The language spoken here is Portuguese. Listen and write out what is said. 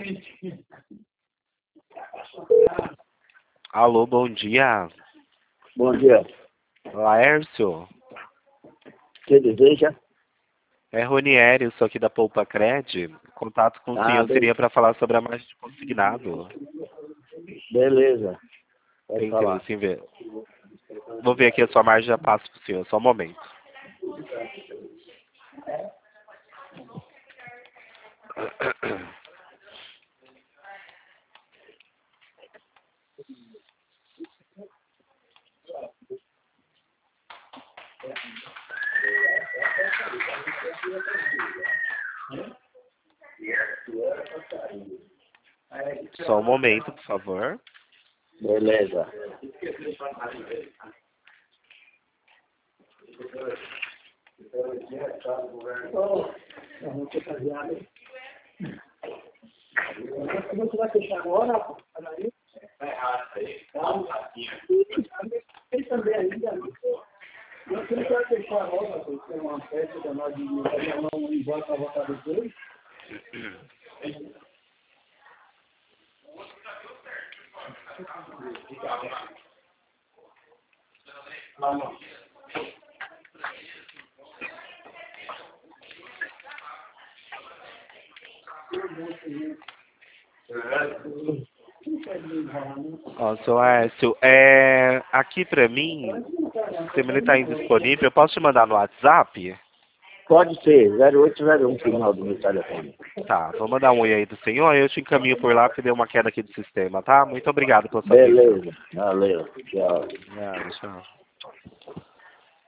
Alô, bom dia. Bom dia. Laércio, Você deseja? é Ronieri, eu sou aqui da Poupa Cred. Contato com o senhor seria para falar sobre a margem de consignado. Beleza. Pode Tem falar. interesse em ver. Vou ver aqui a sua margem, já passo para o senhor, só um momento. Só um momento, por favor. Beleza. Você vai fechar agora? Tá errado aí. Tem também ainda. Você não vai fechar agora, porque tem uma festa da nós de não ir embora para votar depois. Ó, seu Laércio, aqui para mim, o sistema está indisponível. Eu posso te mandar no WhatsApp? Pode ser, 0801 final do meu telefone. Tá, vou mandar um oi aí do senhor, aí eu te encaminho por lá, porque deu uma queda aqui do sistema, tá? Muito obrigado pela sua atenção. Beleza, valeu, tchau. Obrigado, tchau.